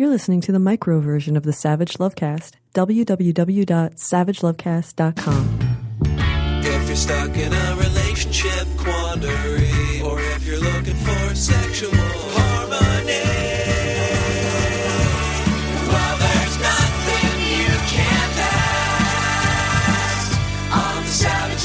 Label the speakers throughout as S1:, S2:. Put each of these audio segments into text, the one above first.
S1: You're listening to the micro version of the Savage Lovecast. www.savagelovecast.com.
S2: If you're stuck in a relationship quandary, or if you're looking for sexual harmony, well, there's nothing you can't ask on the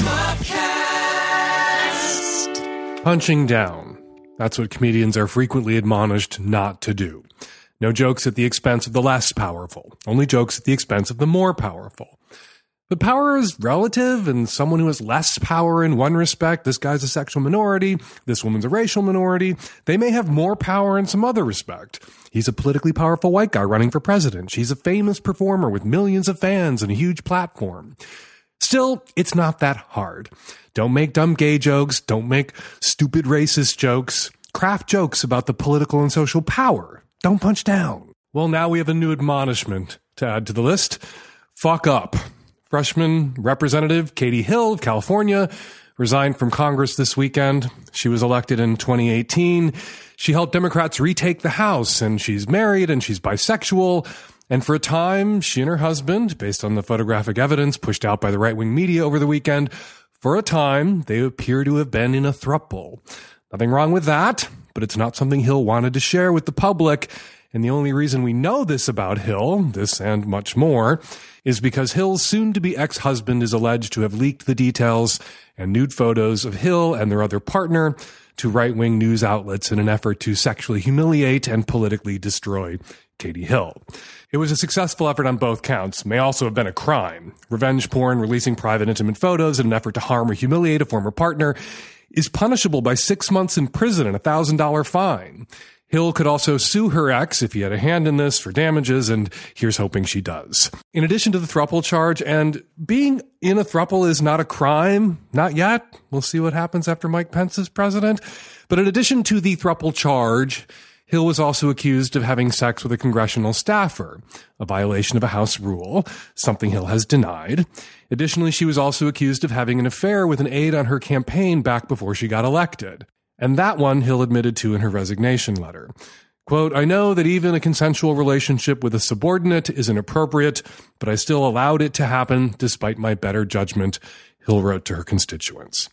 S2: Savage Lovecast.
S3: Punching down. That's what comedians are frequently admonished not to do. No jokes at the expense of the less powerful. Only jokes at the expense of the more powerful. But power is relative, and someone who has less power in one respect, this guy's a sexual minority, this woman's a racial minority, they may have more power in some other respect. He's a politically powerful white guy running for president. She's a famous performer with millions of fans and a huge platform. Still, it's not that hard. Don't make dumb gay jokes. Don't make stupid racist jokes. Craft jokes about the political and social power. Don't punch down. Well, now we have a new admonishment to add to the list. Fuck up. Freshman Representative Katie Hill of California resigned from Congress this weekend. She was elected in 2018. She helped Democrats retake the House, and she's married and she's bisexual. And for a time, she and her husband, based on the photographic evidence pushed out by the right-wing media over the weekend, for a time, they appear to have been in a throuple. Nothing wrong with that, but it's not something Hill wanted to share with the public. And the only reason we know this about Hill, this and much more, is because Hill's soon-to-be ex-husband is alleged to have leaked the details and nude photos of Hill and their other partner to right-wing news outlets in an effort to sexually humiliate and politically destroy Katie Hill. It was a successful effort on both counts. May also have been a crime. Revenge porn, releasing private intimate photos in an effort to harm or humiliate a former partner, is punishable by 6 months in prison and a $1,000 fine. Hill could also sue her ex if he had a hand in this for damages, and here's hoping she does. In addition to the throuple charge, and being in a throuple is not a crime, not yet. We'll see what happens after Mike Pence is president. But in addition to the throuple charge, Hill was also accused of having sex with a congressional staffer, a violation of a House rule, something Hill has denied. Additionally, she was also accused of having an affair with an aide on her campaign back before she got elected. And that one Hill admitted to in her resignation letter. Quote, "I know that even a consensual relationship with a subordinate is inappropriate, but I still allowed it to happen despite my better judgment," Hill wrote to her constituents.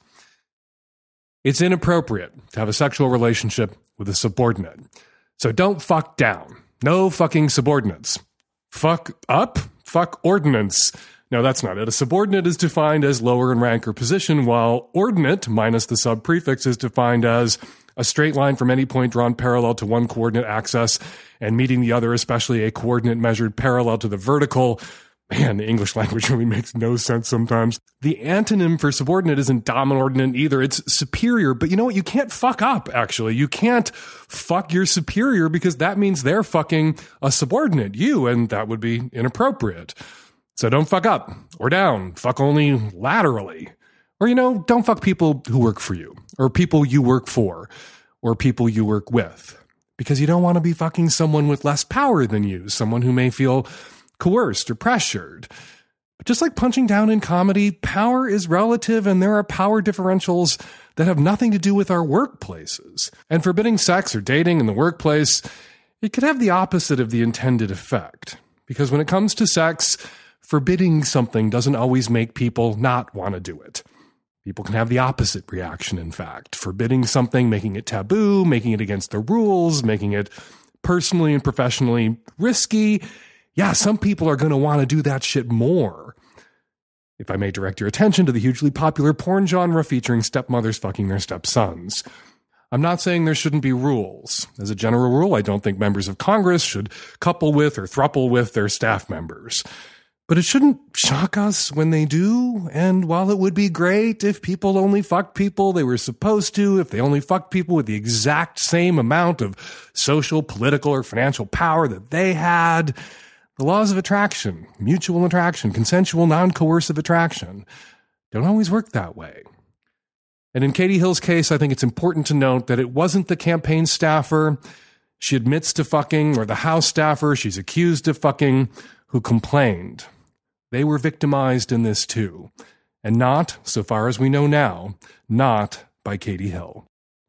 S3: It's inappropriate to have a sexual relationship with a subordinate. So don't fuck down. No fucking subordinates. Fuck up? Fuck ordinance. No, that's not it. A subordinate is defined as lower in rank or position, while ordinate, minus the sub-prefix, is defined as a straight line from any point drawn parallel to one coordinate axis and meeting the other, especially a coordinate measured parallel to the vertical. Man, the English language really makes no sense sometimes. The antonym for subordinate isn't dominant either. It's superior. But you know what? You can't fuck up, actually. You can't fuck your superior because that means they're fucking a subordinate, you, and that would be inappropriate. So don't fuck up or down. Fuck only laterally. Or, don't fuck people who work for you or people you work for or people you work with because you don't want to be fucking someone with less power than you, someone who may feel coerced or pressured. But just like punching down in comedy, power is relative and there are power differentials that have nothing to do with our workplaces. And forbidding sex or dating in the workplace, it could have the opposite of the intended effect. Because when it comes to sex, forbidding something doesn't always make people not want to do it. People can have the opposite reaction, in fact. Forbidding something, making it taboo, making it against the rules, making it personally and professionally risky. Yeah, some people are going to want to do that shit more. If I may direct your attention to the hugely popular porn genre featuring stepmothers fucking their stepsons. I'm not saying there shouldn't be rules. As a general rule, I don't think members of Congress should couple with or throuple with their staff members. But it shouldn't shock us when they do. And while it would be great if people only fucked people they were supposed to, if they only fucked people with the exact same amount of social, political, or financial power that they had, the laws of attraction, mutual attraction, consensual, non-coercive attraction don't always work that way. And in Katie Hill's case, I think it's important to note that it wasn't the campaign staffer she admits to fucking or the House staffer she's accused of fucking who complained. They were victimized in this too. And not, so far as we know now, not by Katie Hill.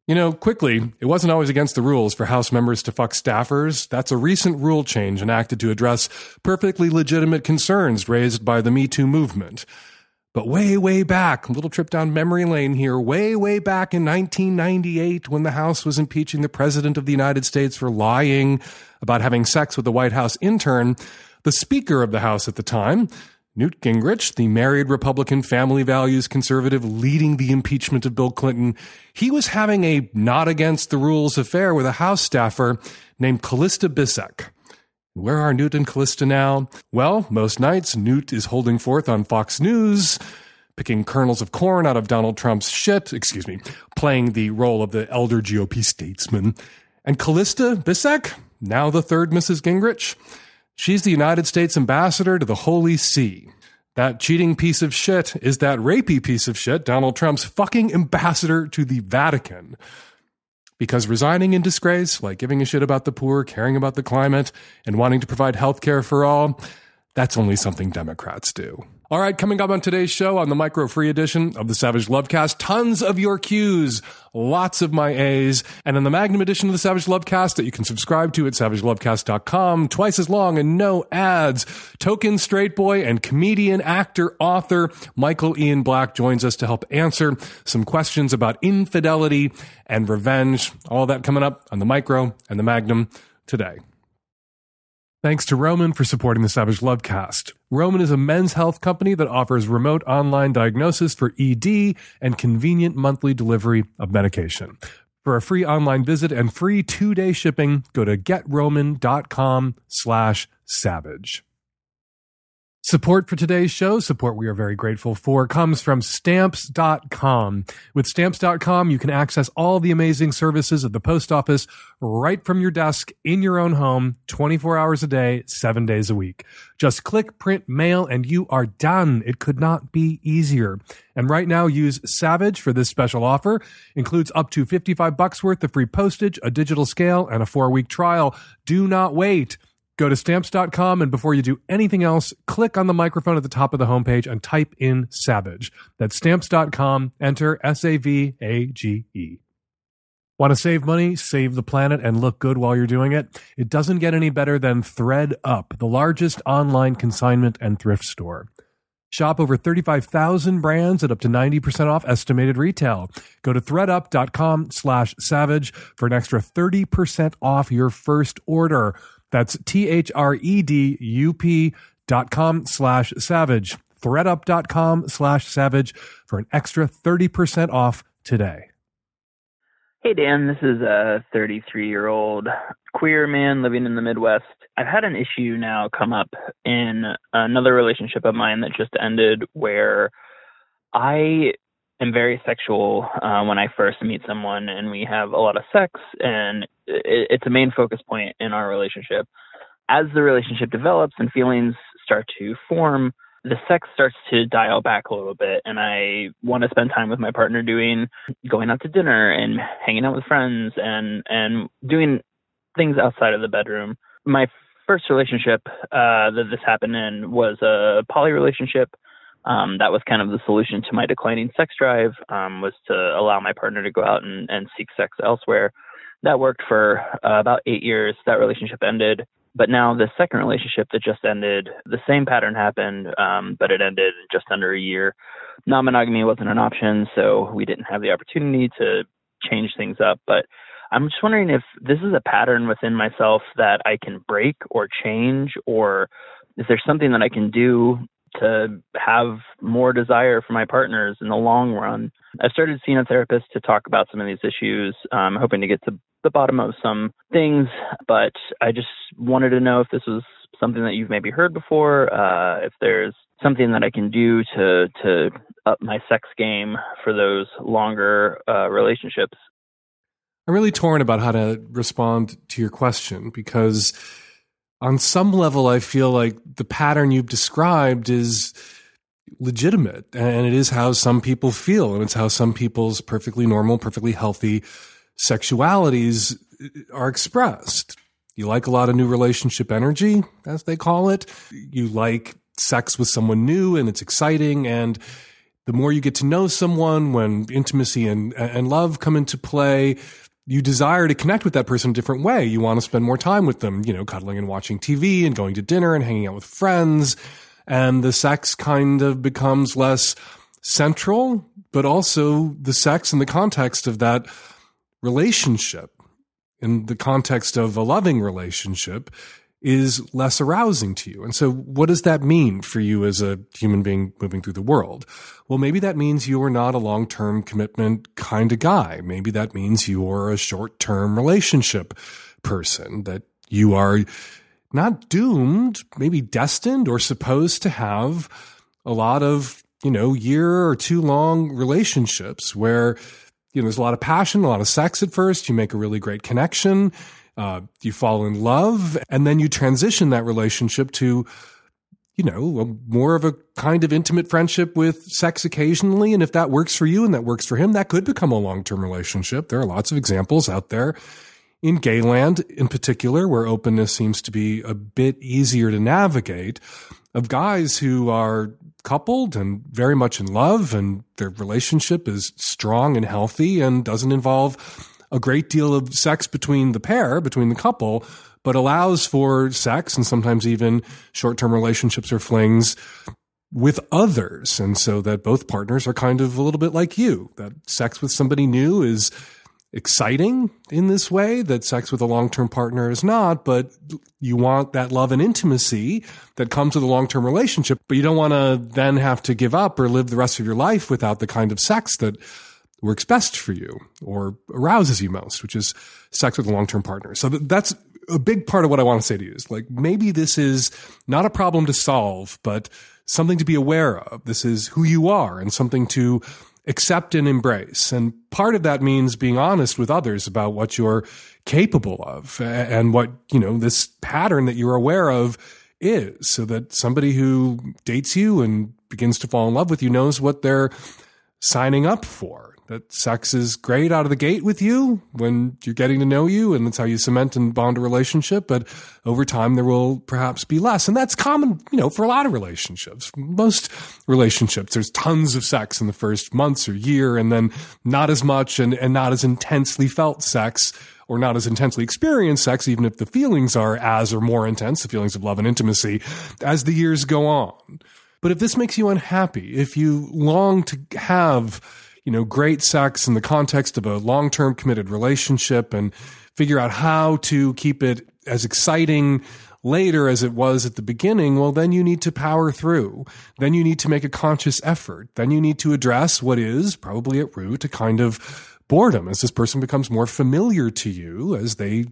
S3: Quickly, it wasn't always against the rules for House members to fuck staffers. That's a recent rule change enacted to address perfectly legitimate concerns raised by the Me Too movement. But way, way back, a little trip down memory lane here, way, way back in 1998, when the House was impeaching the President of the United States for lying about having sex with a White House intern, the Speaker of the House at the time, Newt Gingrich, the married Republican family values conservative leading the impeachment of Bill Clinton, he was having a not against the rules affair with a House staffer named Callista Bisek. Where are Newt and Callista now? Well, most nights, Newt is holding forth on Fox News, picking kernels of corn out of Donald Trump's shit, playing the role of the elder GOP statesman. And Callista Bisek, now the third Mrs. Gingrich, she's the United States ambassador to the Holy See. That cheating piece of shit is that rapey piece of shit, Donald Trump's fucking ambassador to the Vatican. Because resigning in disgrace, like giving a shit about the poor, caring about the climate, and wanting to provide health care for all, that's only something Democrats do. All right, coming up on today's show on the micro-free edition of the Savage Lovecast, tons of your Qs, lots of my As, and in the Magnum edition of the Savage Lovecast that you can subscribe to at savagelovecast.com, twice as long and no ads, token straight boy and comedian, actor, author Michael Ian Black joins us to help answer some questions about infidelity and revenge. All that coming up on the Micro and the Magnum today. Thanks to Roman for supporting the Savage Lovecast. Roman is a men's health company that offers remote online diagnosis for ED and convenient monthly delivery of medication. For a free online visit and free 2-day shipping, go to getroman.com/savage. Support for today's show, support we are very grateful for, comes from Stamps.com. With Stamps.com, you can access all the amazing services of the post office right from your desk in your own home, 24 hours a day, 7 days a week. Just click, print, mail, and you are done. It could not be easier. And right now, use Savage for this special offer. Includes up to $55 worth of free postage, a digital scale, and a 4-week trial. Do not wait. Go to Stamps.com, and before you do anything else, click on the microphone at the top of the homepage and type in Savage. That's Stamps.com. Enter SAVAGE. Want to save money, save the planet, and look good while you're doing it? It doesn't get any better than ThreadUp, the largest online consignment and thrift store. Shop over 35,000 brands at up to 90% off estimated retail. Go to threadup.com/savage for an extra 30% off your first order. That's ThreadUp.com/savage. ThreadUp.com/savage for an extra 30% off today.
S4: Hey, Dan, this is a 33-year-old queer man living in the Midwest. I've had an issue now come up in another relationship of mine that just ended where I am very sexual when I first meet someone, and we have a lot of sex, and it's a main focus point in our relationship. As the relationship develops and feelings start to form, the sex starts to dial back a little bit, and I want to spend time with my partner going out to dinner and hanging out with friends and doing things outside of the bedroom. My first relationship that this happened in was a poly relationship. That was kind of the solution to my declining sex drive, was to allow my partner to go out and seek sex elsewhere. That worked for about 8 years. That relationship ended. But now the second relationship that just ended, the same pattern happened, but it ended in just under a year. Non-monogamy wasn't an option, so we didn't have the opportunity to change things up. But I'm just wondering if this is a pattern within myself that I can break or change, or is there something that I can do to have more desire for my partners in the long run? I've started seeing a therapist to talk about some of these issues. I'm hoping to get to the bottom of some things, but I just wanted to know if this was something that you've maybe heard before, if there's something that I can do to up my sex game for those longer relationships.
S3: I'm really torn about how to respond to your question, because on some level, I feel like the pattern you've described is legitimate, and it is how some people feel, and it's how some people's perfectly normal, perfectly healthy sexualities are expressed. You like a lot of new relationship energy, as they call it. You like sex with someone new, and it's exciting, and The more you get to know someone, when intimacy and love come into play, you desire to connect with that person a different way. You want to spend more time with them, cuddling and watching TV and going to dinner and hanging out with friends. And the sex kind of becomes less central, but also the sex in the context of that relationship, in the context of a loving relationship, is less arousing to you. And so what does that mean for you as a human being moving through the world? Well, maybe that means you are not a long-term commitment kind of guy. Maybe that means you are a short-term relationship person, that you are not doomed, maybe destined or supposed to have a lot of, year or two long relationships where, there's a lot of passion, a lot of sex at first. You make a really great connection. You fall in love, and then you transition that relationship to, more of a kind of intimate friendship with sex occasionally. And if that works for you and that works for him, that could become a long-term relationship. There are lots of examples out there in gay land in particular, where openness seems to be a bit easier to navigate, of guys who are coupled and very much in love, and their relationship is strong and healthy and doesn't involve a great deal of sex between the pair, between the couple, but allows for sex and sometimes even short-term relationships or flings with others. And so that both partners are kind of a little bit like you, that sex with somebody new is exciting in this way, that sex with a long-term partner is not, but you want that love and intimacy that comes with a long-term relationship, but you don't want to then have to give up or live the rest of your life without the kind of sex that works best for you or arouses you most, which is sex with a long-term partner. So that's a big part of what I want to say to you is, like, maybe this is not a problem to solve, but something to be aware of. This is who you are and something to accept and embrace. And part of that means being honest with others about what you're capable of and what, this pattern that you're aware of is, so that somebody who dates you and begins to fall in love with you knows what they're signing up for. That sex is great out of the gate with you when you're getting to know you, and that's how you cement and bond a relationship. But over time, there will perhaps be less. And that's common, for a lot of relationships. Most relationships, there's tons of sex in the first months or year, and then not as much and not as intensely felt sex, or not as intensely experienced sex, even if the feelings are as or more intense, the feelings of love and intimacy, as the years go on. But if this makes you unhappy, if you long to have great sex in the context of a long-term committed relationship and figure out how to keep it as exciting later as it was at the beginning, well, then you need to power through. Then you need to make a conscious effort. Then you need to address what is probably at root a kind of boredom as this person becomes more familiar to you, as they,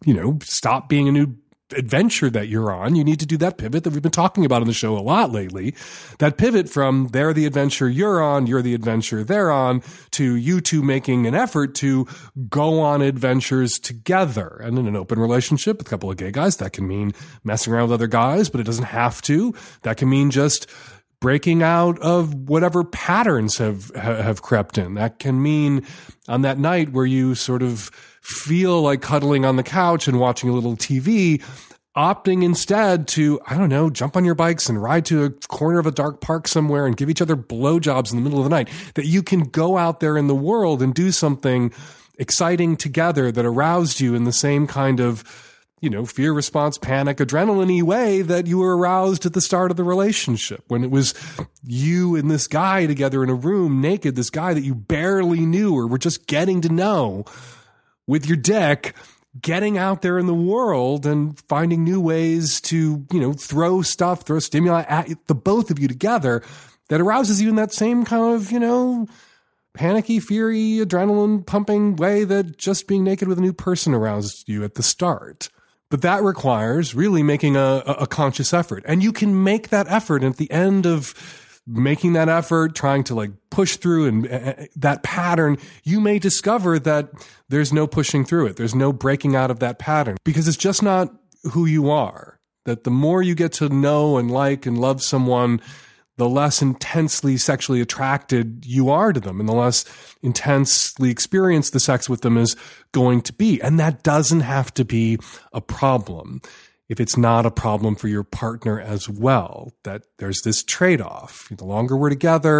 S3: stop being a new adventure that you're on. You need to do that pivot that we've been talking about on the show a lot lately. That pivot from they're the adventure you're on, you're the adventure they're on, to you two making an effort to go on adventures together. And in an open relationship with a couple of gay guys, that can mean messing around with other guys, but it doesn't have to. That can mean just breaking out of whatever patterns have crept in. That can mean on that night where you sort of feel like cuddling on the couch and watching a little TV, opting instead to, jump on your bikes and ride to a corner of a dark park somewhere and give each other blowjobs in the middle of the night. That you can go out there in the world and do something exciting together that aroused you in the same kind of, fear response, panic, adrenaline-y way that you were aroused at the start of the relationship, when it was you and this guy together in a room naked, this guy that you barely knew or were just getting to know, with your dick, getting out there in the world and finding new ways to, throw stimuli at the both of you together that arouses you in that same kind of, panicky, fury, adrenaline pumping way that just being naked with a new person aroused you at the start. But that requires really making a conscious effort. And you can make that effort, and at the end of making that effort, trying to push through and that pattern, you may discover that there's no pushing through it. There's no breaking out of that pattern, because it's just not who you are. That the more you get to know and like and love someone, the less intensely sexually attracted you are to them, and the less intensely experienced the sex with them is going to be. And that doesn't have to be a problem if it's not a problem for your partner as well. That there's this trade-off. The longer we're together,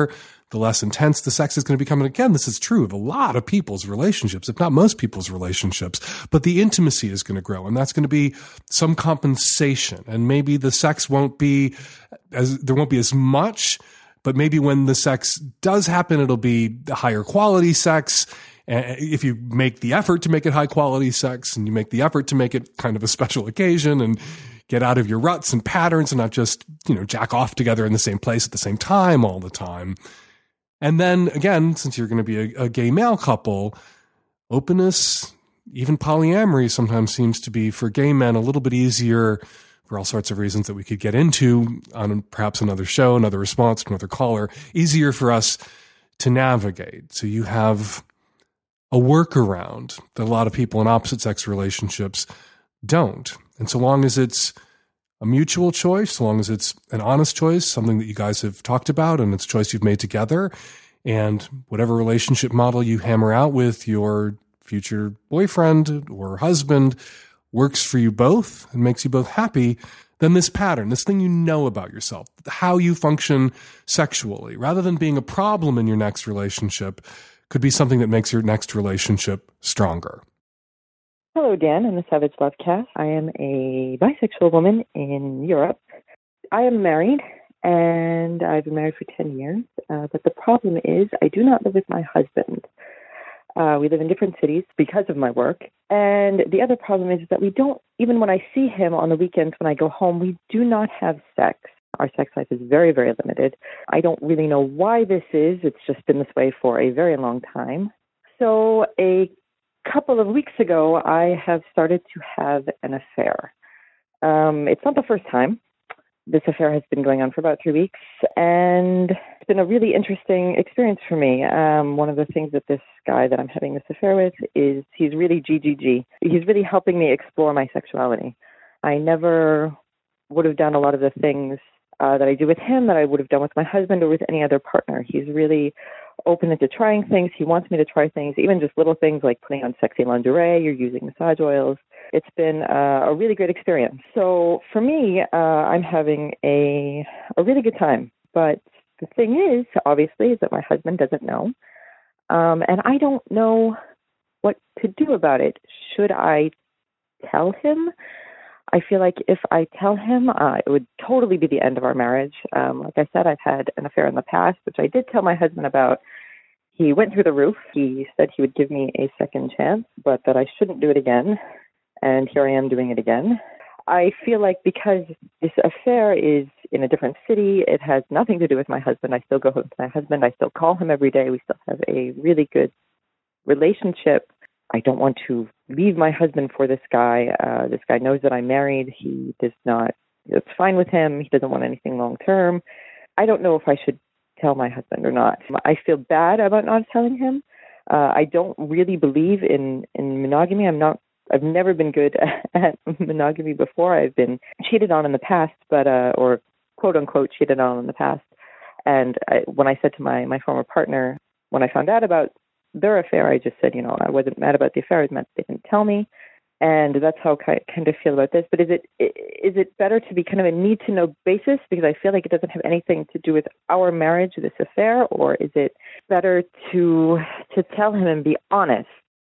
S3: the less intense the sex is going to become. And again, this is true of a lot of people's relationships, if not most people's relationships, but the intimacy is going to grow, and that's going to be some compensation. And maybe the sex there won't be as much, but maybe when the sex does happen, it'll be higher quality sex. If you make the effort to make it high quality sex, and you make the effort to make it kind of a special occasion and get out of your ruts and patterns and not just, jack off together in the same place at the same time all the time. And then again, since you're going to be a gay male couple, openness, even polyamory sometimes seems to be for gay men a little bit easier for all sorts of reasons that we could get into on perhaps another show, another response, another caller, easier for us to navigate. So you have a workaround that a lot of people in opposite sex relationships don't. And so long as it's a mutual choice, so long as it's an honest choice, something that you guys have talked about and it's a choice you've made together, and whatever relationship model you hammer out with your future boyfriend or husband works for you both and makes you both happy, then this pattern, this thing you know about yourself, how you function sexually, rather than being a problem in your next relationship, could be something that makes your next relationship stronger.
S5: Hello, Dan, and the Savage Lovecast. I am a bisexual woman in Europe. I am married, and I've been married for 10 years. But the problem is I do not live with my husband. We live in different cities because of my work. And the other problem is that we don't, even when I see him on the weekends when I go home, we do not have sex. Our sex life is very, very limited. I don't really know why this is. It's just been this way for a very long time. So a couple of weeks ago, I have started to have an affair. It's not the first time. This affair has been going on for about 3 weeks, and it's been a really interesting experience for me. One of the things that this guy that I'm having this affair with is he's really GGG. He's really helping me explore my sexuality. I never would have done a lot of the things that I do with him that I would have done with my husband or with any other partner. He's really open into trying things. He wants me to try things, even just little things like putting on sexy lingerie or using massage oils. It's been a really great experience. So for me, I'm having a really good time. But the thing is, obviously, is that my husband doesn't know. And I don't know what to do about it. Should I tell him? I feel like if I tell him, it would totally be the end of our marriage. Like I said, I've had an affair in the past, which I did tell my husband about. He went through the roof. He said he would give me a second chance, but that I shouldn't do it again. And here I am doing it again. I feel like because this affair is in a different city, it has nothing to do with my husband. I still go home to my husband. I still call him every day. We still have a really good relationship. I don't want to leave my husband for this guy. This guy knows that I'm married. He does not, it's fine with him. He doesn't want anything long term. I don't know if I should tell my husband or not. I feel bad about not telling him. I don't really believe in monogamy. I've never been good at monogamy before. I've been cheated on in the past, but or quote unquote cheated on in the past. And when I said to my former partner, when I found out about their affair, I just said, I wasn't mad about the affair. I was mad they didn't tell me. And that's how I kind of feel about this. But is it better to be kind of a need-to-know basis? Because I feel like it doesn't have anything to do with our marriage, this affair, or is it better to tell him and be honest?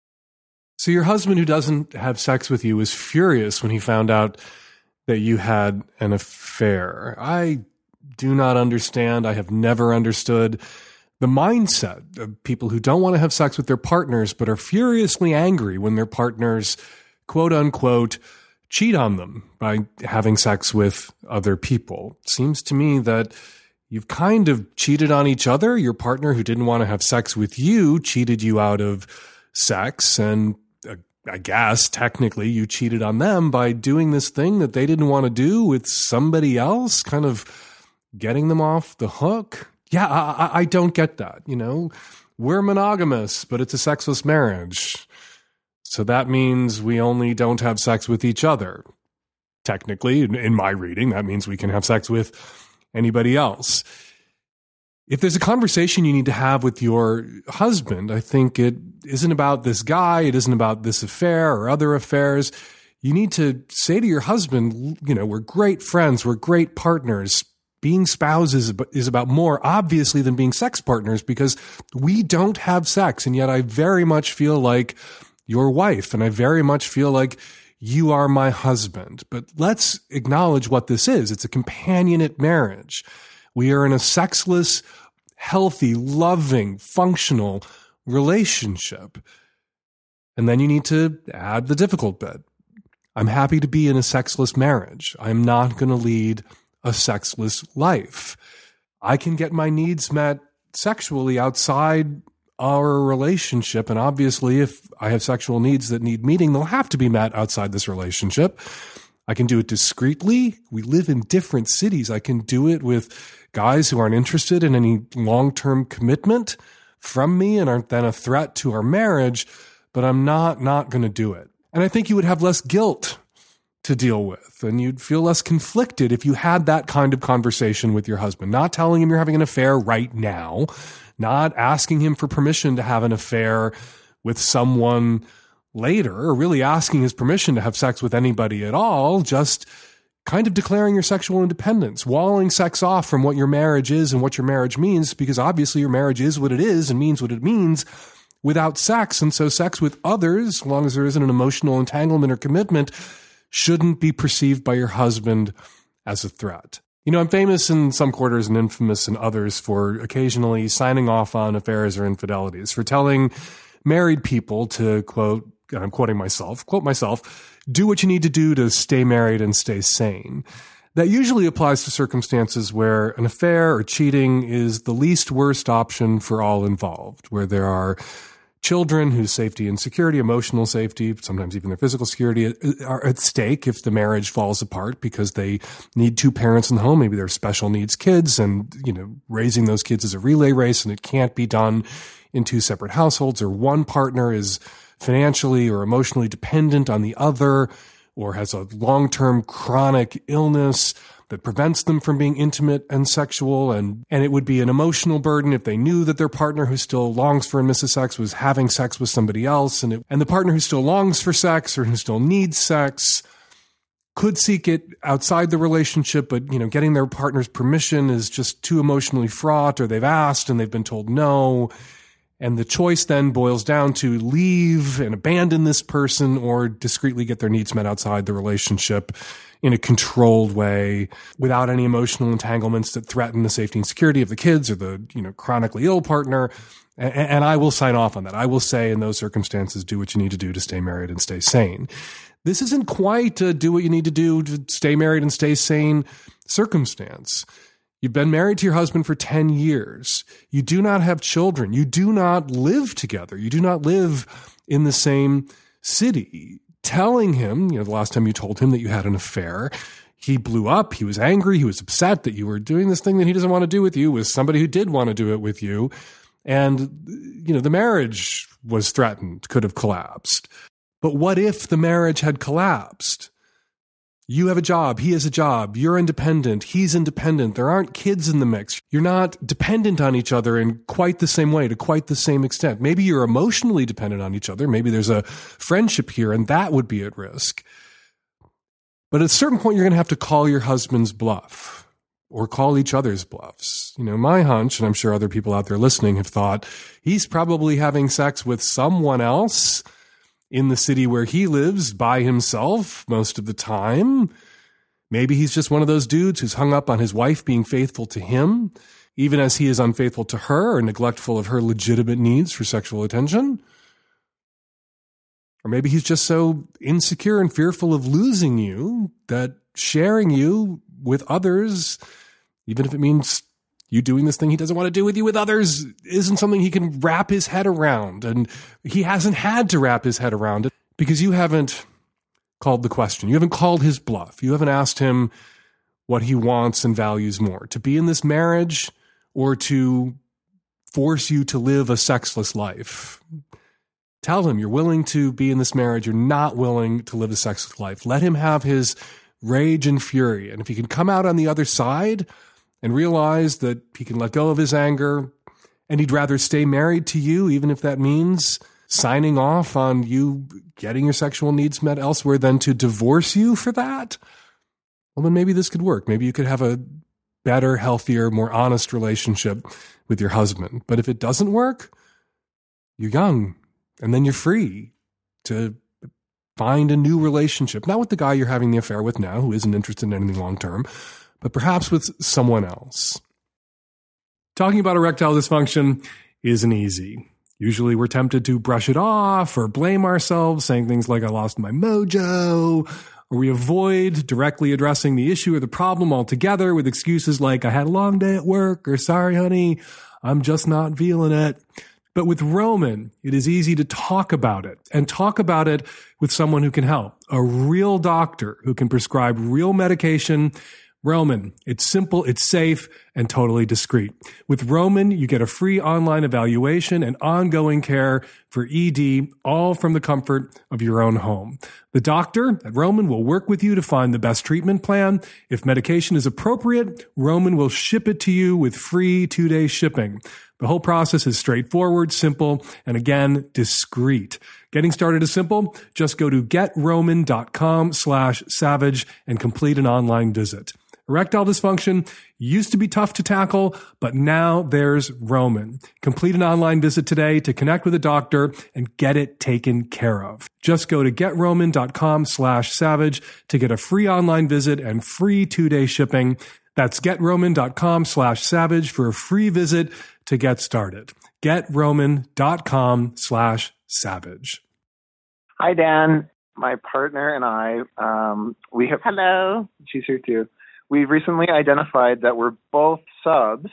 S3: So your husband, who doesn't have sex with you, was furious when he found out that you had an affair. I do not understand. I have never understood the mindset of people who don't want to have sex with their partners but are furiously angry when their partners, quote unquote, cheat on them by having sex with other people. It seems to me that you've kind of cheated on each other. Your partner, who didn't want to have sex with you, cheated you out of sex, and I guess technically you cheated on them by doing this thing that they didn't want to do with somebody else, kind of getting them off the hook. Yeah, I don't get that. We're monogamous, but it's a sexless marriage. So that means we only don't have sex with each other. Technically, in my reading, that means we can have sex with anybody else. If there's a conversation you need to have with your husband, I think it isn't about this guy, it isn't about this affair or other affairs. You need to say to your husband, we're great friends, we're great partners. being spouses is about more, obviously, than being sex partners, because we don't have sex. And yet I very much feel like your wife, and I very much feel like you are my husband. But let's acknowledge what this is. It's a companionate marriage. We are in a sexless, healthy, loving, functional relationship. And then you need to add the difficult bit. I'm happy to be in a sexless marriage. I'm not going to lead a sexless life. I can get my needs met sexually outside our relationship. And obviously, if I have sexual needs that need meeting, they'll have to be met outside this relationship. I can do it discreetly. We live in different cities. I can do it with guys who aren't interested in any long-term commitment from me and aren't then a threat to our marriage, but I'm not going to do it. And I think you would have less guilt to deal with, and you'd feel less conflicted if you had that kind of conversation with your husband, not telling him you're having an affair right now, not asking him for permission to have an affair with someone later, or really asking his permission to have sex with anybody at all, just kind of declaring your sexual independence, walling sex off from what your marriage is and what your marriage means, because obviously your marriage is what it is and means what it means without sex. And so sex with others, as long as there isn't an emotional entanglement or commitment, shouldn't be perceived by your husband as a threat. You know, I'm famous in some quarters and infamous in others for occasionally signing off on affairs or infidelities, for telling married people to, quote, and I'm quote myself, do what you need to do to stay married and stay sane. That usually applies to circumstances where an affair or cheating is the least worst option for all involved, where there are children whose safety and security, emotional safety, sometimes even their physical security are at stake if the marriage falls apart because they need two parents in the home. Maybe they're special needs kids, and, you know, raising those kids is a relay race and it can't be done in two separate households, or one partner is financially or emotionally dependent on the other, or has a long-term chronic illness that prevents them from being intimate and sexual, and it would be an emotional burden if they knew that their partner who still longs for and misses sex was having sex with somebody else, and the partner who still longs for sex or who still needs sex could seek it outside the relationship, but, you know, getting their partner's permission is just too emotionally fraught, or they've asked and they've been told no. And the choice then boils down to leave and abandon this person or discreetly get their needs met outside the relationship in a controlled way without any emotional entanglements that threaten the safety and security of the kids or the, you know, chronically ill partner. And I will sign off on that. I will say in those circumstances, do what you need to do to stay married and stay sane. This isn't quite a do what you need to do to stay married and stay sane circumstance. You've been married to your husband for 10 years. You do not have children. You do not live together. You do not live in the same city. Telling him, you know, the last time you told him that you had an affair, he blew up. He was angry. He was upset that you were doing this thing that he doesn't want to do with you with somebody who did want to do it with you. And, you know, the marriage was threatened, could have collapsed. But what if the marriage had collapsed? You have a job. He has a job. You're independent. He's independent. There aren't kids in the mix. You're not dependent on each other in quite the same way, to quite the same extent. Maybe you're emotionally dependent on each other. Maybe there's a friendship here, and that would be at risk. But at a certain point, you're going to have to call your husband's bluff or call each other's bluffs. You know, my hunch, and I'm sure other people out there listening have thought, he's probably having sex with someone else in the city where he lives by himself most of the time. Maybe he's just one of those dudes who's hung up on his wife being faithful to him, even as he is unfaithful to her or neglectful of her legitimate needs for sexual attention. Or maybe he's just so insecure and fearful of losing you that sharing you with others, even if it means you doing this thing he doesn't want to do with you with others, isn't something he can wrap his head around. And he hasn't had to wrap his head around it because you haven't called the question. You haven't called his bluff. You haven't asked him what he wants and values more, to be in this marriage or to force you to live a sexless life. Tell him you're willing to be in this marriage. You're not willing to live a sexless life. Let him have his rage and fury. And if he can come out on the other side and realize that he can let go of his anger and he'd rather stay married to you, even if that means signing off on you getting your sexual needs met elsewhere, than to divorce you for that, well, then maybe this could work. Maybe you could have a better, healthier, more honest relationship with your husband. But if it doesn't work, you're young, and then you're free to find a new relationship, not with the guy you're having the affair with now, who isn't interested in anything long-term, but perhaps with someone else. Talking about erectile dysfunction isn't easy. Usually we're tempted to brush it off or blame ourselves, saying things like, I lost my mojo, or we avoid directly addressing the issue or the problem altogether with excuses like, I had a long day at work, or sorry, honey, I'm just not feeling it. But with Roman, it is easy to talk about it, and talk about it with someone who can help, a real doctor who can prescribe real medication. Roman, it's simple, it's safe, and totally discreet. With Roman, you get a free online evaluation and ongoing care for ED, all from the comfort of your own home. The doctor at Roman will work with you to find the best treatment plan. If medication is appropriate, Roman will ship it to you with free 2-day shipping. The whole process is straightforward, simple, and again, discreet. Getting started is simple. Just go to getroman.com/savage and complete an online visit. Erectile dysfunction used to be tough to tackle, but now there's Roman. Complete an online visit today to connect with a doctor and get it taken care of. Just go to getroman.com/savage to get a free online visit and free 2-day shipping. That's getroman.com/savage for a free visit to get started. getroman.com/savage.
S6: Hi, Dan. My partner and I, we have...
S7: Hello.
S6: She's here too. We've recently identified that we're both subs,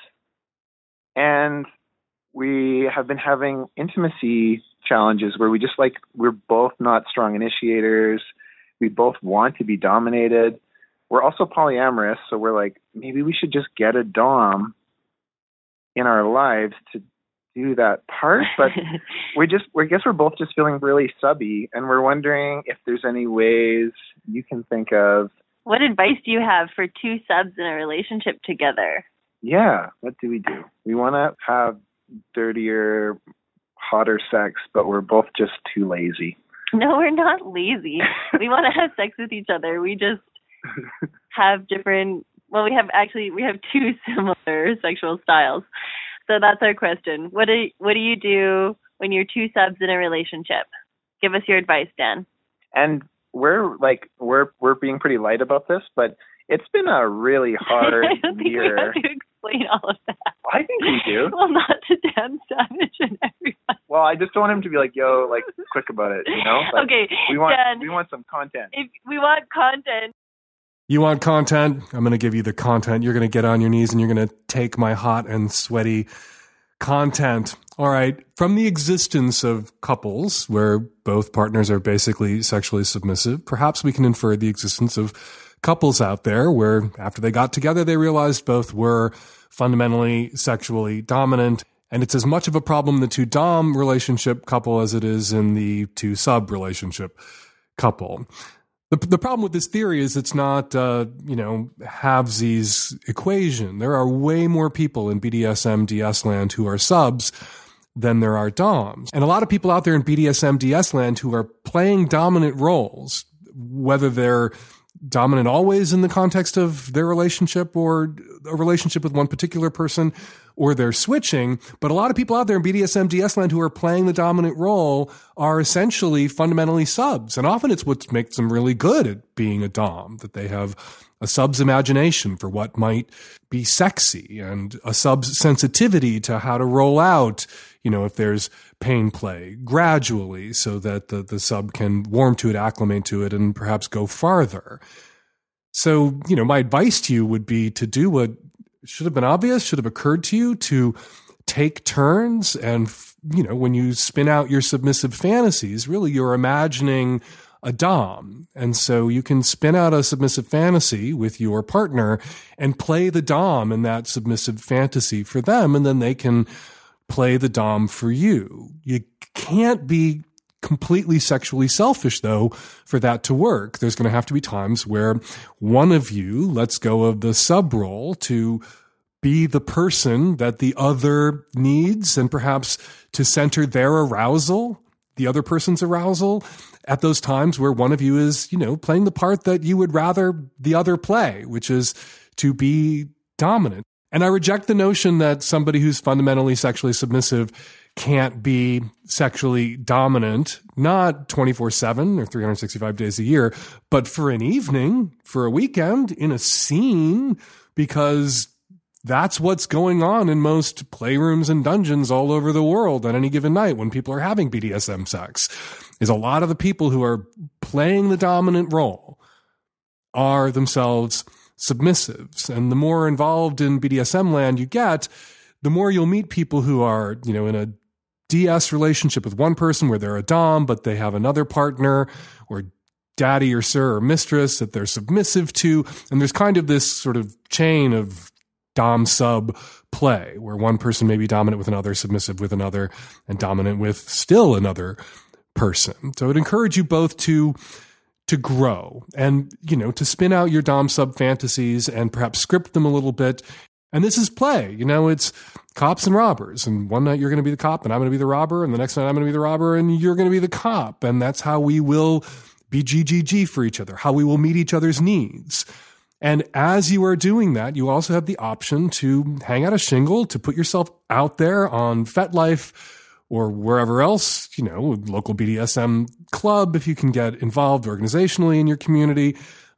S6: and we have been having intimacy challenges where we're both not strong initiators. We both want to be dominated. We're also polyamorous, so we're like, maybe we should just get a dom in our lives to do that part. But I guess we're both just feeling really subby, and we're wondering if there's any ways you can think of.
S7: What advice do you have for two subs in a relationship together?
S6: Yeah, what do we do? We want to have dirtier, hotter sex, but we're both just too lazy.
S7: No, we're not lazy. We want to have sex with each other. We just have different, we have two similar sexual styles. So that's our question. What do you do when you're two subs in a relationship? Give us your advice, Dan.
S6: And we're being pretty light about this, but it's been a really hard
S7: I don't think
S6: year.
S7: we have to explain all of that.
S6: I think we do.
S7: Well, not to Dan Savage and everyone.
S6: Well, I just don't want him to be like, yo, like, quick about it, you know? Like,
S7: okay,
S6: we want
S7: Dan,
S6: some content.
S7: If we want content.
S3: You want content? I'm going to give you the content. You're going to get on your knees and you're going to take my hot and sweaty content. All right. From the existence of couples where both partners are basically sexually submissive, perhaps we can infer the existence of couples out there where after they got together, they realized both were fundamentally sexually dominant. And it's as much of a problem in the two dom relationship couple as it is in the two sub relationship couple. The problem with this theory is it's not, halvesies equation. There are way more people in BDSM DS land who are subs than there are doms. And a lot of people out there in BDSM DS land who are playing dominant roles, whether they're dominant always in the context of their relationship or a relationship with one particular person, or they're switching. But a lot of people out there in BDSM DS land who are playing the dominant role are essentially fundamentally subs. And often it's what makes them really good at being a dom, that they have a sub's imagination for what might be sexy and a sub's sensitivity to how to roll out, if there's pain play gradually so that the sub can warm to it, acclimate to it, and perhaps go farther. So, my advice to you would be to do what should have been obvious, should have occurred to you, to take turns. And, when you spin out your submissive fantasies, really you're imagining a dom. And so you can spin out a submissive fantasy with your partner and play the dom in that submissive fantasy for them. And then they can play the dom for you. You can't be completely sexually selfish, though, for that to work. There's going to have to be times where one of you lets go of the sub role to be the person that the other needs, and perhaps to center their arousal, the other person's arousal, at those times where one of you is, playing the part that you would rather the other play, which is to be dominant. And I reject the notion that somebody who's fundamentally sexually submissive can't be sexually dominant, not 24/7 or 365 days a year, but for an evening, for a weekend, in a scene, because that's what's going on in most playrooms and dungeons all over the world on any given night when people are having BDSM sex, is a lot of the people who are playing the dominant role are themselves submissives. And the more involved in BDSM land you get, the more you'll meet people who are, in a DS relationship with one person where they're a dom, but they have another partner or daddy or sir or mistress that they're submissive to. And there's kind of this sort of chain of dom sub play where one person may be dominant with another, submissive with another, and dominant with still another person. So I'd encourage you both to grow and, to spin out your dom sub fantasies and perhaps script them a little bit. And this is play, it's cops and robbers. And one night you're going to be the cop and I'm going to be the robber. And the next night I'm going to be the robber and you're going to be the cop. And that's how we will be GGG for each other, how we will meet each other's needs. And as you are doing that, you also have the option to hang out a shingle, to put yourself out there on FetLife or wherever else, local BDSM club, if you can get involved organizationally in your community,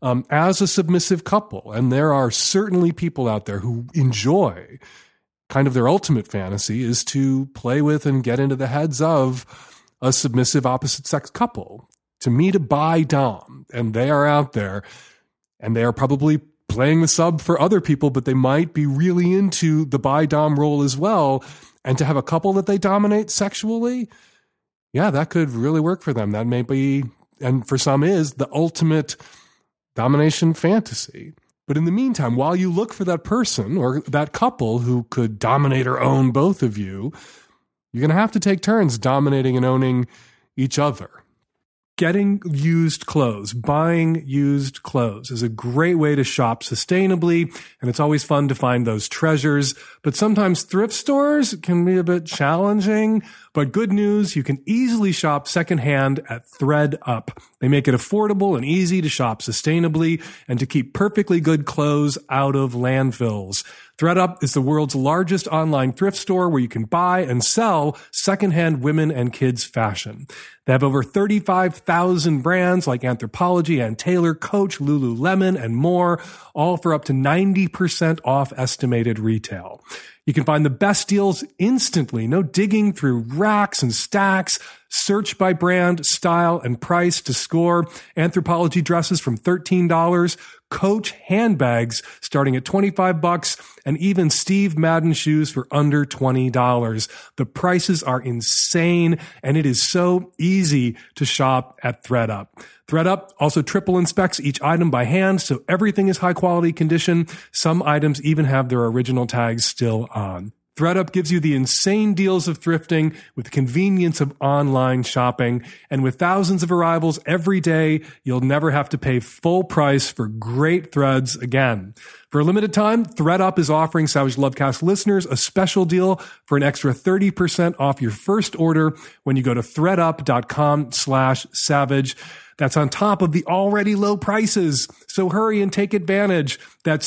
S3: as a submissive couple. And there are certainly people out there who enjoy kind of their ultimate fantasy is to play with and get into the heads of a submissive opposite sex couple, to meet a bi-dom. And they are out there and they are probably playing the sub for other people, but they might be really into the bi-dom role as well. And to have a couple that they dominate sexually, yeah, that could really work for them. That may be, and for some is, the ultimate domination fantasy. But in the meantime, while you look for that person or that couple who could dominate or own both of you, you're going to have to take turns dominating and owning each other. Getting used clothes, buying used clothes is a great way to shop sustainably, and it's always fun to find those treasures. But sometimes thrift stores can be a bit challenging. But good news, you can easily shop secondhand at ThredUp. They make it affordable and easy to shop sustainably and to keep perfectly good clothes out of landfills. ThredUp is the world's largest online thrift store where you can buy and sell secondhand women and kids fashion. They have over 35,000 brands like Anthropologie, Ann Taylor, Coach, Lululemon, and more, all for up to 90% off estimated retail. You can find the best deals instantly, no digging through racks and stacks. Search by brand, style, and price to score. Anthropologie dresses from $13, Coach handbags starting at $25, and even Steve Madden shoes for under $20. The prices are insane, and it is so easy to shop at ThredUp. ThredUp also triple inspects each item by hand, so everything is high quality condition. Some items even have their original tags still on. ThredUp gives you the insane deals of thrifting with the convenience of online shopping. And with thousands of arrivals every day, you'll never have to pay full price for great threads again. For a limited time, ThredUp is offering Savage Lovecast listeners a special deal for an extra 30% off your first order when you go to thredup.com/savage. That's on top of the already low prices. So hurry and take advantage. That's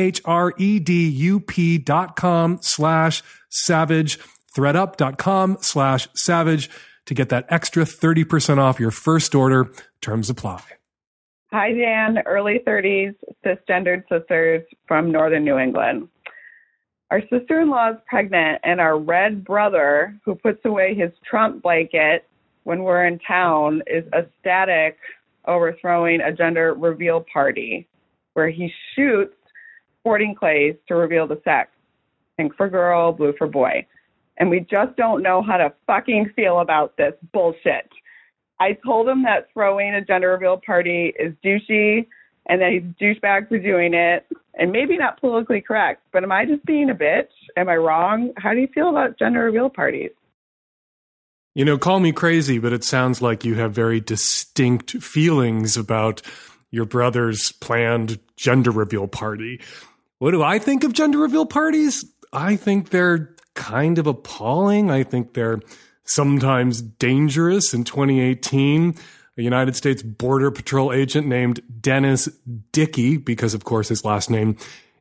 S3: thredup.com/savage, thredup.com/savage to get that extra 30% off your first order. Terms apply.
S8: Hi, Dan. Early 30s, cisgendered sisters from northern New England. Our sister-in-law is pregnant, and our red brother, who puts away his Trump blanket when we're in town, is ecstatic over throwing a gender reveal party where he shoots sporting clays to reveal the sex. Pink for girl, blue for boy. And we just don't know how to fucking feel about this bullshit. I told him that throwing a gender reveal party is douchey and that he's a douchebag for doing it. And maybe not politically correct, but am I just being a bitch? Am I wrong? How do you feel about gender reveal parties?
S3: Call me crazy, but it sounds like you have very distinct feelings about your brother's planned gender reveal party. What do I think of gender reveal parties? I think they're kind of appalling. I think they're sometimes dangerous. In 2018, a United States Border Patrol agent named Dennis Dickey, because of course his last name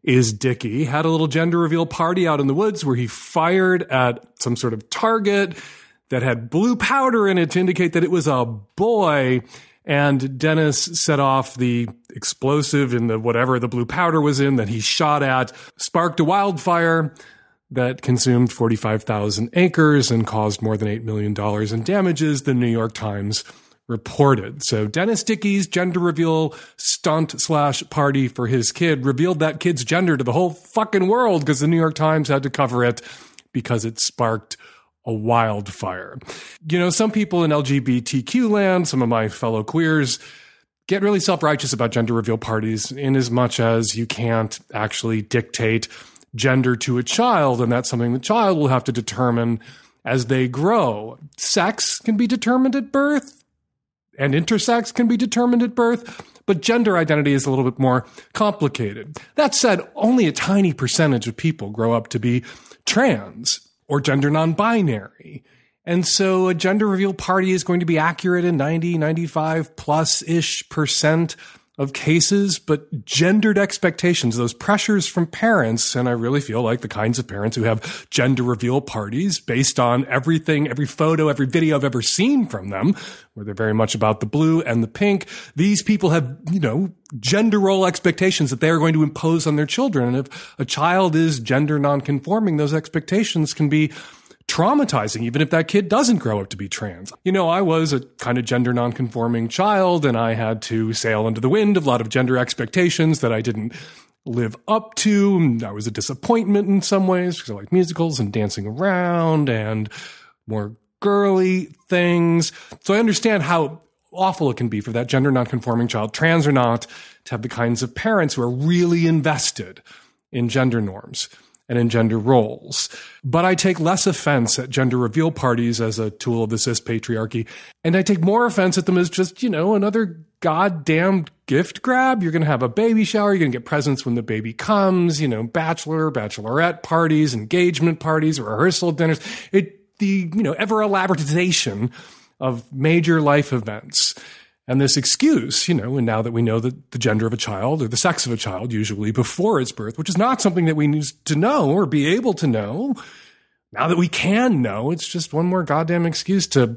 S3: is Dickie, had a little gender reveal party out in the woods where he fired at some sort of target that had blue powder in it to indicate that it was a boy. And Dennis set off the explosive in the whatever the blue powder was in that he shot at, sparked a wildfire that consumed 45,000 acres and caused more than $8 million in damages, the New York Times reported. So Dennis Dickey's gender reveal stunt/party for his kid revealed that kid's gender to the whole fucking world because the New York Times had to cover it because it sparked a wildfire. You know, some people in LGBTQ land, some of my fellow queers, get really self-righteous about gender reveal parties in as much as you can't actually dictate gender to a child, and that's something the child will have to determine as they grow. Sex can be determined at birth, and intersex can be determined at birth, but gender identity is a little bit more complicated. That said, only a tiny percentage of people grow up to be trans or gender non-binary. And so a gender reveal party is going to be accurate in 90, 95+% of cases, but gendered expectations, those pressures from parents, and I really feel like the kinds of parents who have gender reveal parties based on everything, every photo, every video I've ever seen from them, where they're very much about the blue and the pink, these people have, gender role expectations that they are going to impose on their children. And if a child is gender nonconforming, those expectations can be traumatizing, even if that kid doesn't grow up to be trans. I was a kind of gender nonconforming child, and I had to sail into the wind of a lot of gender expectations that I didn't live up to. I was a disappointment in some ways because I like musicals and dancing around and more girly things. So I understand how awful it can be for that gender nonconforming child, trans or not, to have the kinds of parents who are really invested in gender norms and in gender roles. But I take less offense at gender reveal parties as a tool of the cis patriarchy, and I take more offense at them as just, another goddamn gift grab. You're going to have a baby shower, you're going to get presents when the baby comes, bachelor, bachelorette parties, engagement parties, rehearsal dinners, the ever elaboratization of major life events. And this excuse, and now that we know the gender of a child or the sex of a child, usually before its birth, which is not something that we need to know or be able to know, now that we can know, it's just one more goddamn excuse to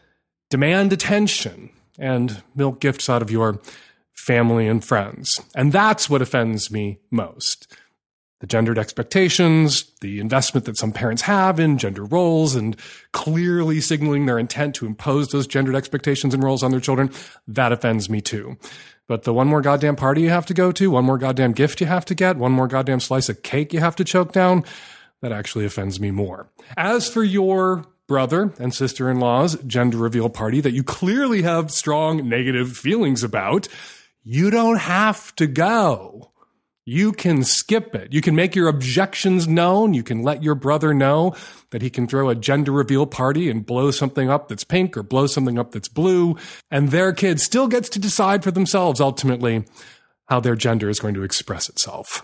S3: demand attention and milk gifts out of your family and friends. And that's what offends me most. The gendered expectations, the investment that some parents have in gender roles and clearly signaling their intent to impose those gendered expectations and roles on their children, that offends me too. But the one more goddamn party you have to go to, one more goddamn gift you have to get, one more goddamn slice of cake you have to choke down, that actually offends me more. As for your brother and sister-in-law's gender reveal party that you clearly have strong negative feelings about, you don't have to go. You can skip it. You can make your objections known. You can let your brother know that he can throw a gender reveal party and blow something up that's pink or blow something up that's blue. And their kid still gets to decide for themselves, ultimately, how their gender is going to express itself.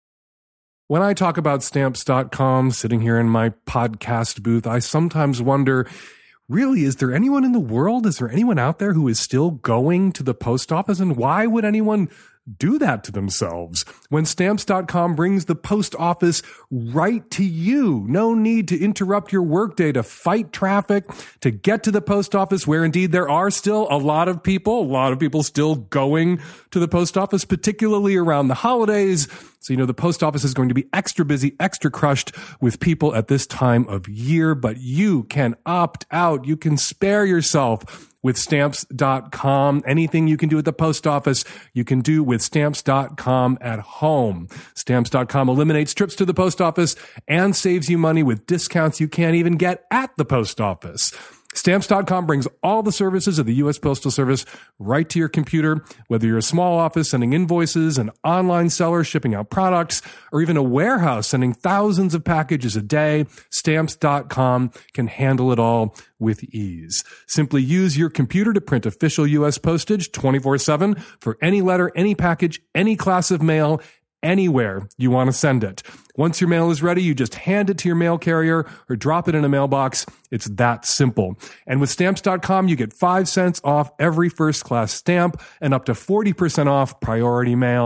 S3: When I talk about Stamps.com, sitting here in my podcast booth, I sometimes wonder, really, is there anyone in the world? Is there anyone out there who is still going to the post office? And why would anyone do that to themselves when Stamps.com brings the post office right to you? No need to interrupt your workday to fight traffic to get to the post office, where indeed there are still a lot of people still going to the post office, particularly around the holidays. So, the post office is going to be extra busy, extra crushed with people at this time of year, but you can opt out. You can spare yourself with Stamps.com. Anything you can do at the post office, you can do with Stamps.com at home. Stamps.com eliminates trips to the post office and saves you money with discounts you can't even get at the post office. Stamps.com brings all the services of the U.S. Postal Service right to your computer, whether you're a small office sending invoices, an online seller shipping out products, or even a warehouse sending thousands of packages a day. Stamps.com can handle it all with ease. Simply use your computer to print official U.S. postage 24/7 for any letter, any package, any class of mail, anywhere you want to send it. Once your mail is ready, you just hand it to your mail carrier or drop it in a mailbox. It's that simple. And with Stamps.com, you get 5 cents off every first-class stamp and up to 40% off priority mail.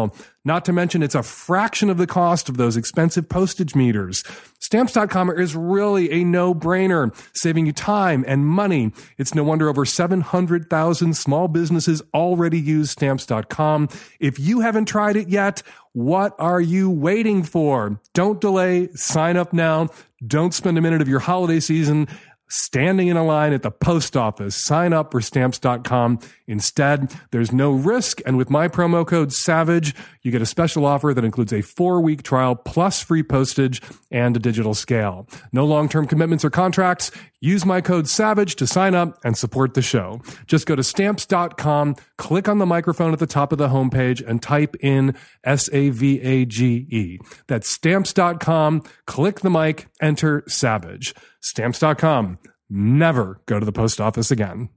S3: Not to mention, it's a fraction of the cost of those expensive postage meters. Stamps.com is really a no-brainer, saving you time and money. It's no wonder over 700,000 small businesses already use Stamps.com. If you haven't tried it yet, what are you waiting for? Don't delay. Sign up now. Don't spend a minute of your holiday season standing in a line at the post office. Sign up for Stamps.com instead. There's no risk, and with my promo code SAVAGE, you get a special offer that includes a 4-week trial plus free postage and a digital scale. No long-term commitments or contracts. Use my code SAVAGE to sign up and support the show. Just go to Stamps.com, click on the microphone at the top of the homepage, and type in SAVAGE. That's Stamps.com, click the mic, enter SAVAGE. Stamps.com. Never go to the post office again.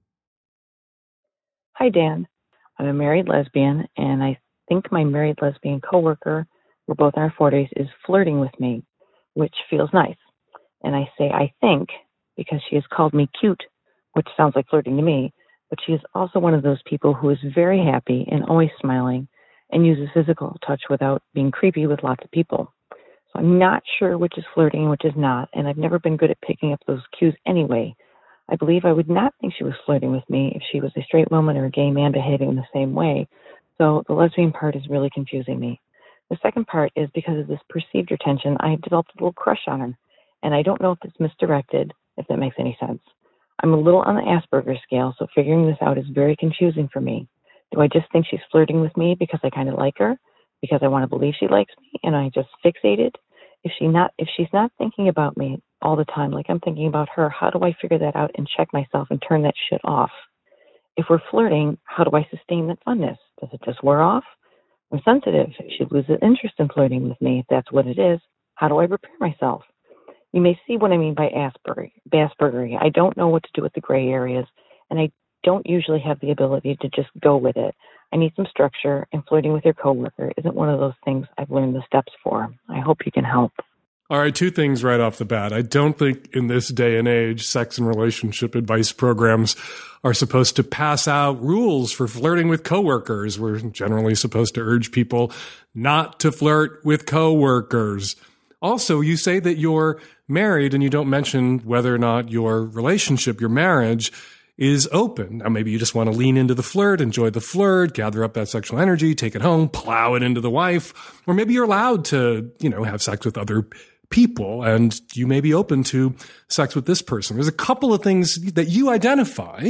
S9: Hi, Dan. I'm a married lesbian, and I think my married lesbian coworker, we're both in our 40s, is flirting with me, which feels nice. And I say I think because she has called me cute, which sounds like flirting to me, but she is also one of those people who is very happy and always smiling and uses physical touch without being creepy with lots of people. So I'm not sure which is flirting and which is not, and I've never been good at picking up those cues anyway. I believe I would not think she was flirting with me if she was a straight woman or a gay man behaving in the same way. So the lesbian part is really confusing me. The second part is because of this perceived attention, I have developed a little crush on her, and I don't know if it's misdirected, if that makes any sense. I'm a little on the Asperger's scale, so figuring this out is very confusing for me. Do I just think she's flirting with me because I kind of like her? Because I want to believe she likes me and I just fixated? If she's not thinking about me all the time like I'm thinking about her, how do I figure that out and check myself and turn that shit off? If we're flirting, how do I sustain that funness? Does it just wear off? I'm sensitive. If she loses interest in flirting with me, if that's what it is, how do I repair myself? You may see what I mean by Asperger. I don't know what to do with the gray areas, and I don't usually have the ability to just go with it. I need some structure, and flirting with your coworker isn't one of those things I've learned the steps for. I hope you can help.
S3: All right, 2 things right off the bat. I don't think in this day and age, sex and relationship advice programs are supposed to pass out rules for flirting with coworkers. We're generally supposed to urge people not to flirt with coworkers. Also, you say that you're married and you don't mention whether or not your relationship, your marriage, is open. Now, maybe you just want to lean into the flirt, enjoy the flirt, gather up that sexual energy, take it home, plow it into the wife. Or maybe you're allowed to, have sex with other people and you may be open to sex with this person. There's a couple of things that you identify,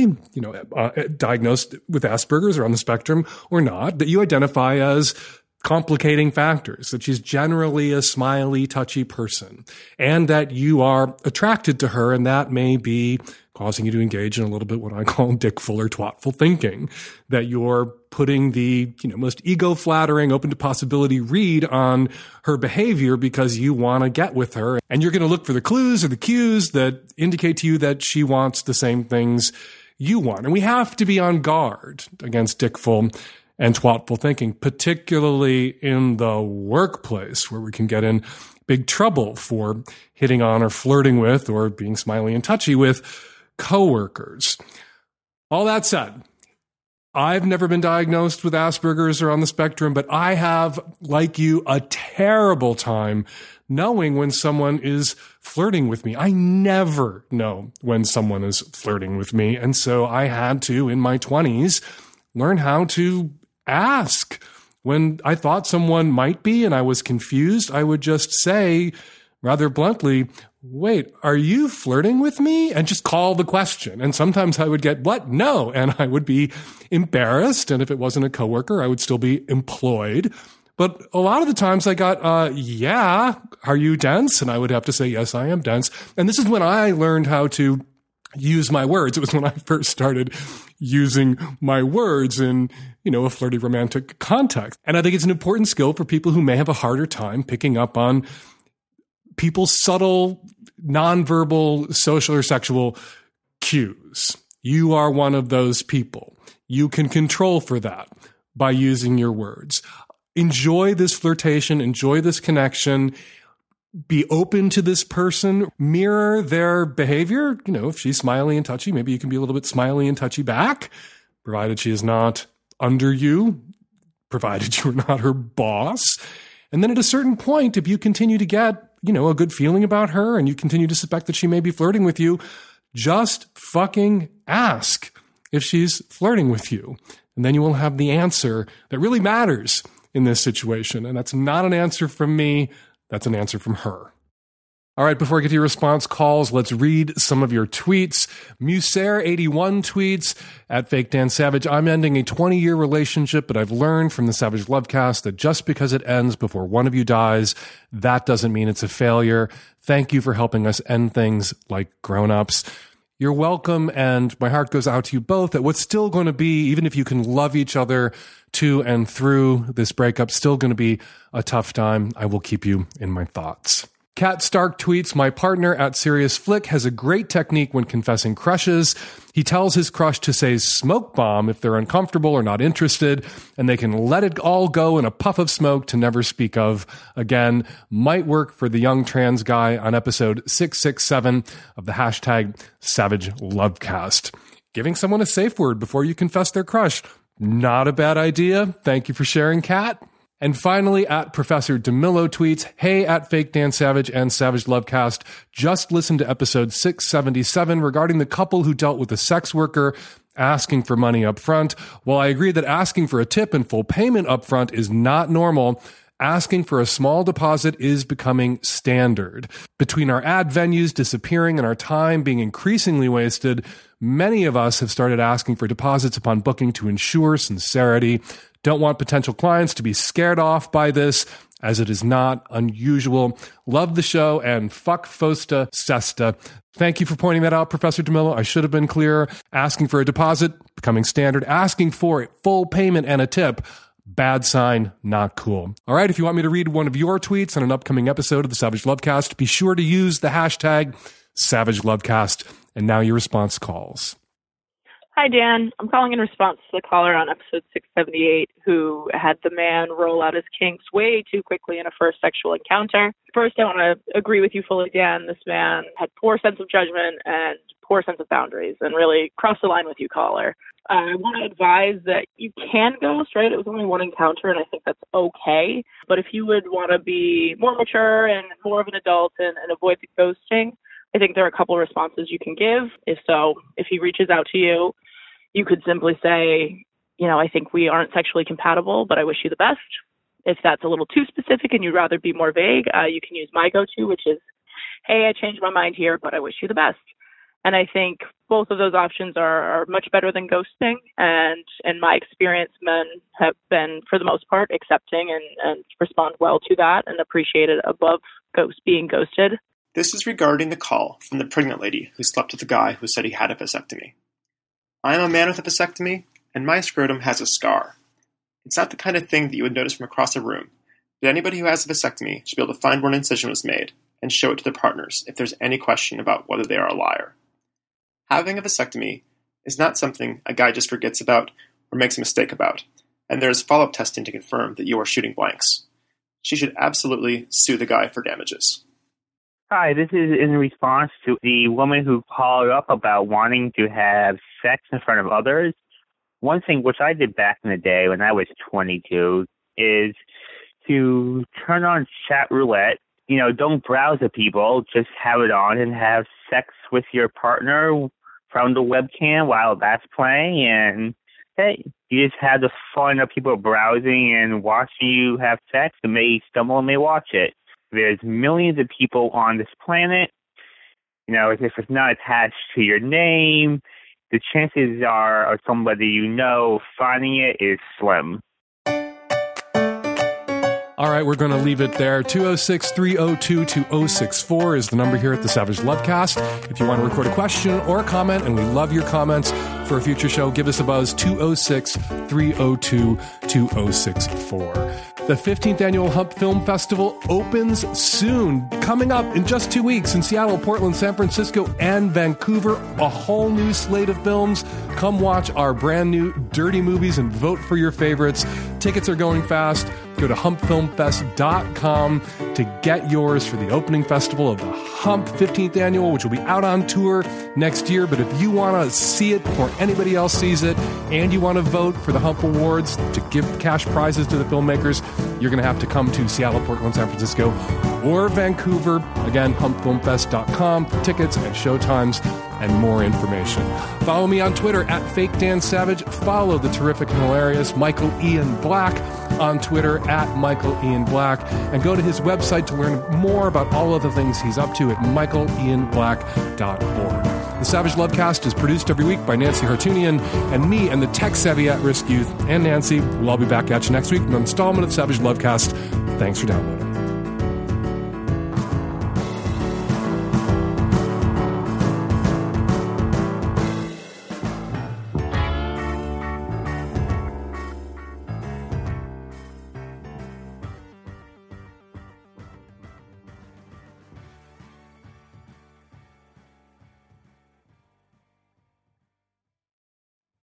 S3: diagnosed with Asperger's or on the spectrum or not, that you identify as complicating factors, that she's generally a smiley, touchy person, and that you are attracted to her, and that may be causing you to engage in a little bit what I call dickful or twatful thinking, that you're putting the most ego-flattering, open to possibility read on her behavior because you want to get with her, and you're going to look for the clues or the cues that indicate to you that she wants the same things you want. And we have to be on guard against dickful and twatful thinking, particularly in the workplace where we can get in big trouble for hitting on or flirting with or being smiley and touchy with coworkers. All that said, I've never been diagnosed with Asperger's or on the spectrum, but I have, like you, a terrible time knowing when someone is flirting with me. I never know when someone is flirting with me. And so I had to, in my 20s, learn how to ask. When I thought someone might be and I was confused, I would just say rather bluntly, wait, are you flirting with me? And just call the question. And sometimes I would get, what? No. And I would be embarrassed. And if it wasn't a coworker, I would still be employed. But a lot of the times I got, yeah, are you dense? And I would have to say, yes, I am dense. And this is when I learned how to use my words. It was when I first started using my words in, a flirty romantic context. And I think it's an important skill for people who may have a harder time picking up on people's subtle, nonverbal, social or sexual cues. You are one of those people. You can control for that by using your words. Enjoy this flirtation, enjoy this connection, be open to this person, mirror their behavior. If she's smiley and touchy, maybe you can be a little bit smiley and touchy back, provided she is not under you. provided you're not her boss. And then at a certain point, if you continue to get, a good feeling about her and you continue to suspect that she may be flirting with you, just fucking ask if she's flirting with you. And then you will have the answer that really matters in this situation. And that's not an answer from me. That's an answer from her. All right, before I get to your response calls, let's read some of your tweets. Muser81 tweets at Fake Dan Savage. I'm ending a 20-year relationship, but I've learned from the Savage Lovecast that just because it ends before one of you dies, that doesn't mean it's a failure. Thank you for helping us end things like grown-ups. You're welcome, and my heart goes out to you both at what's still going to be, even if you can love each other to and through this breakup, still going to be a tough time. I will keep you in my thoughts. Kat Stark tweets, my partner at Serious Flick has a great technique when confessing crushes. He tells his crush to say smoke bomb if they're uncomfortable or not interested, and they can let it all go in a puff of smoke to never speak of again. Might work for the young trans guy on episode 667 of the hashtag Savage Lovecast. Giving someone a safe word before you confess their crush. Not a bad idea. Thank you for sharing, Kat. And finally, at Professor DeMillo tweets, hey, at Fake Dan Savage and Savage Lovecast, just listened to episode 677 regarding the couple who dealt with a sex worker asking for money up front. While I agree that asking for a tip and full payment up front is not normal, asking for a small deposit is becoming standard. Between our ad venues disappearing and our time being increasingly wasted, many of us have started asking for deposits upon booking to ensure sincerity. Don't want potential clients to be scared off by this, as it is not unusual. Love the show, and fuck Fosta Sesta. Thank you for pointing that out, Professor DeMillo. I should have been clearer. Asking for a deposit, becoming standard. Asking for full payment and a tip, bad sign, not cool. All right, if you want me to read one of your tweets on an upcoming episode of the Savage Lovecast, be sure to use the hashtag Savage Lovecast. And now your response calls.
S10: Hi, Dan. I'm calling in response to the caller on episode 678 who had the man roll out his kinks way too quickly in a first sexual encounter. First, I want to agree with you fully, Dan. This man had poor sense of judgment and poor sense of boundaries and really crossed the line with you, caller. I want to advise that you can ghost, right? It was only one encounter, and I think that's okay. But if you would want to be more mature and more of an adult and avoid the ghosting, I think there are a couple of responses you can give. If he reaches out to you, you could simply say, I think we aren't sexually compatible, but I wish you the best. If that's a little too specific and you'd rather be more vague, you can use my go-to, which is, hey, I changed my mind here, but I wish you the best. And I think both of those options are much better than ghosting. And in my experience, men have been, for the most part, accepting and respond well to that and appreciate it above being ghosted.
S11: This is regarding the call from the pregnant lady who slept with a guy who said he had a vasectomy. I am a man with a vasectomy, and my scrotum has a scar. It's not the kind of thing that you would notice from across a room, but anybody who has a vasectomy should be able to find where an incision was made and show it to their partners if there's any question about whether they are a liar. Having a vasectomy is not something a guy just forgets about or makes a mistake about, and there is follow-up testing to confirm that you are shooting blanks. She should absolutely sue the guy for damages.
S12: Hi, this is in response to the woman who called up about wanting to have sex in front of others. One thing which I did back in the day when I was 22 is to turn on chat roulette. Don't browse at people, just have it on and have sex with your partner from the webcam while that's playing. And hey, you just have the fun of people browsing and watching you have sex and may stumble and may watch it. There's millions of people on this planet. If it's not attached to your name, the chances are of somebody finding it is slim.
S3: All right, we're going to leave it there. 206-302-2064 is the number here at the Savage Lovecast. If you want to record a question or a comment, and we love your comments for a future show, give us a buzz, 206-302-2064. The 15th Annual Hump Film Festival opens soon. Coming up in just 2 weeks in Seattle, Portland, San Francisco, and Vancouver. A whole new slate of films. Come watch our brand new Dirty Movies and vote for your favorites. Tickets are going fast. Go to humpfilmfest.com to get yours for the opening festival of the Hump 15th Annual, which will be out on tour next year. But if you want to see it before anybody else sees it, and you want to vote for the Hump Awards to give cash prizes to the filmmakers, you're going to have to come to Seattle, Portland, San Francisco, or Vancouver. Again, humpfilmfest.com for tickets and showtimes and more information. Follow me on Twitter at FakeDanSavage. Follow the terrific and hilarious Michael Ian Black on Twitter at Michael Ian Black. And go to his website to learn more about all of the things he's up to at michaelianblack.org. The Savage Lovecast is produced every week by Nancy Hartunian and me and the tech-savvy at-risk youth. And Nancy, we'll all be back at you next week with an installment of Savage Lovecast. Thanks for downloading.